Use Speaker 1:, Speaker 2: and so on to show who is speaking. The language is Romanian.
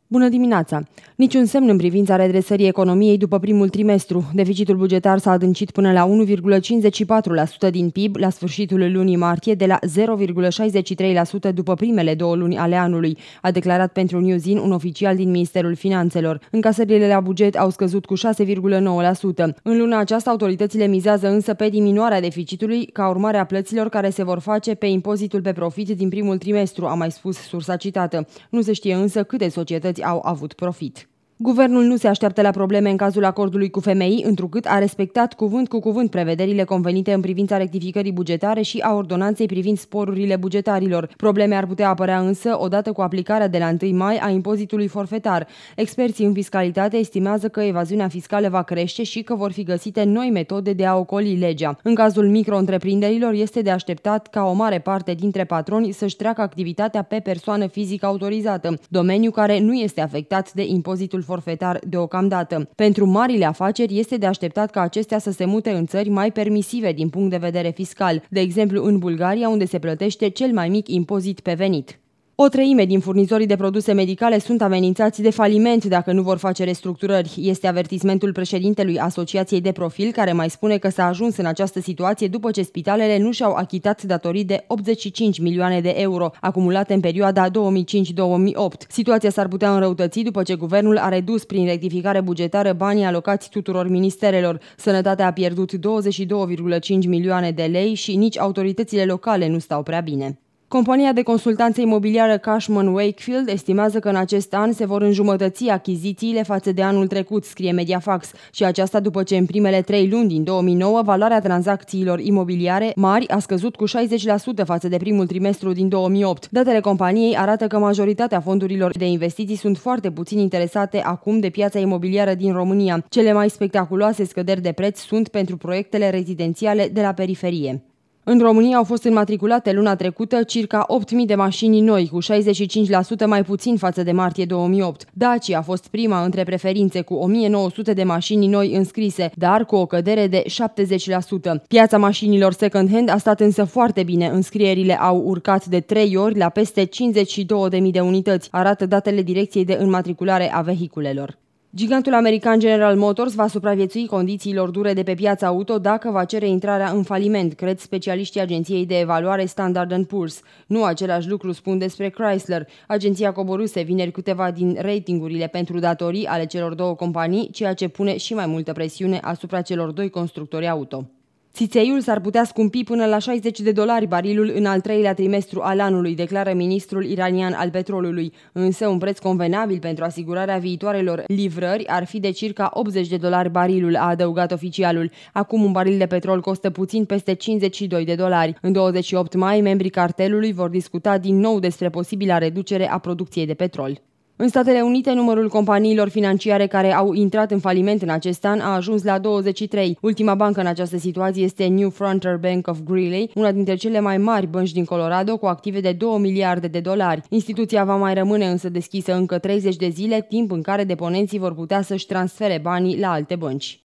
Speaker 1: Bună dimineața! Niciun semn în privința redresării economiei după primul trimestru. Deficitul bugetar s-a adâncit până la 1,54% din PIB la sfârșitul lunii martie, de la 0,63% după primele 2 luni ale anului, a declarat pentru Newzin un oficial din Ministerul Finanțelor. Încasările la buget au scăzut cu 6,9%. În luna aceasta, autoritățile mizează însă pe diminuarea deficitului ca urmare a plăților care se vor face pe impozitul pe profit din primul trimestru, a mai spus sursa citată. Nu se știe însă câte societăți au avut profit. Guvernul nu se așteaptă la probleme în cazul acordului cu FMI, întrucât a respectat cuvânt cu cuvânt prevederile convenite în privința rectificării bugetare și a ordonanței privind sporurile bugetarilor. Probleme ar putea apărea însă odată cu aplicarea de la 1 mai a impozitului forfetar. Experții în fiscalitate estimează că evaziunea fiscală va crește și că vor fi găsite noi metode de a ocoli legea. În cazul micro-întreprinderilor este de așteptat ca o mare parte dintre patroni să-și treacă activitatea pe persoană fizică autorizată, domeniu care nu este afectat de impozitul forfetar deocamdată. Pentru marile afaceri este de așteptat ca acestea să se mute în țări mai permisive din punct de vedere fiscal, de exemplu în Bulgaria, unde se plătește cel mai mic impozit pe venit. O treime din furnizorii de produse medicale sunt amenințați de faliment dacă nu vor face restructurări. Este avertismentul președintelui Asociației de Profil, care mai spune că s-a ajuns în această situație după ce spitalele nu și-au achitat datorii de 85 milioane de euro, acumulate în perioada 2005-2008. Situația s-ar putea înrăutăți după ce guvernul a redus prin rectificare bugetară banii alocați tuturor ministerelor. Sănătatea a pierdut 22,5 milioane de lei și nici autoritățile locale nu stau prea bine. Compania de consultanță imobiliară Cushman Wakefield estimează că în acest an se vor înjumătăți achizițiile față de anul trecut, scrie Mediafax, și aceasta după ce în primele 3 luni din 2009 valoarea tranzacțiilor imobiliare mari a scăzut cu 60% față de primul trimestru din 2008. Datele companiei arată că majoritatea fondurilor de investiții sunt foarte puțin interesate acum de piața imobiliară din România. Cele mai spectaculoase scăderi de preț sunt pentru proiectele rezidențiale de la periferie. În România au fost înmatriculate luna trecută circa 8.000 de mașini noi, cu 65% mai puțin față de martie 2008. Dacia a fost prima între preferințe cu 1.900 de mașini noi înscrise, dar cu o cădere de 70%. Piața mașinilor second-hand a stat însă foarte bine, înscrierile au urcat de 3 ori la peste 52.000 de unități, arată datele Direcției de Înmatriculare a Vehiculelor. Gigantul american General Motors va supraviețui condițiilor dure de pe piața auto dacă va cere intrarea în faliment, cred specialiștii agenției de evaluare Standard & Poor's. Nu același lucru spun despre Chrysler. Agenția coborâse vineri câteva din ratingurile pentru datorii ale celor două companii, ceea ce pune și mai multă presiune asupra celor doi constructori auto. Țițeiul s-ar putea scumpi până la $60 barilul în al treilea trimestru al anului, declară ministrul iranian al petrolului. Însă un preț convenabil pentru asigurarea viitoarelor livrări ar fi de circa $80 barilul, a adăugat oficialul. Acum un baril de petrol costă puțin peste $52. În 28 mai, membrii cartelului vor discuta din nou despre posibila reducere a producției de petrol. În Statele Unite, numărul companiilor financiare care au intrat în faliment în acest an a ajuns la 23. Ultima bancă în această situație este New Frontier Bank of Greeley, una dintre cele mai mari bănci din Colorado, cu active de $2 miliarde. Instituția va mai rămâne însă deschisă încă 30 de zile, timp în care deponenții vor putea să-și transfere banii la alte bănci.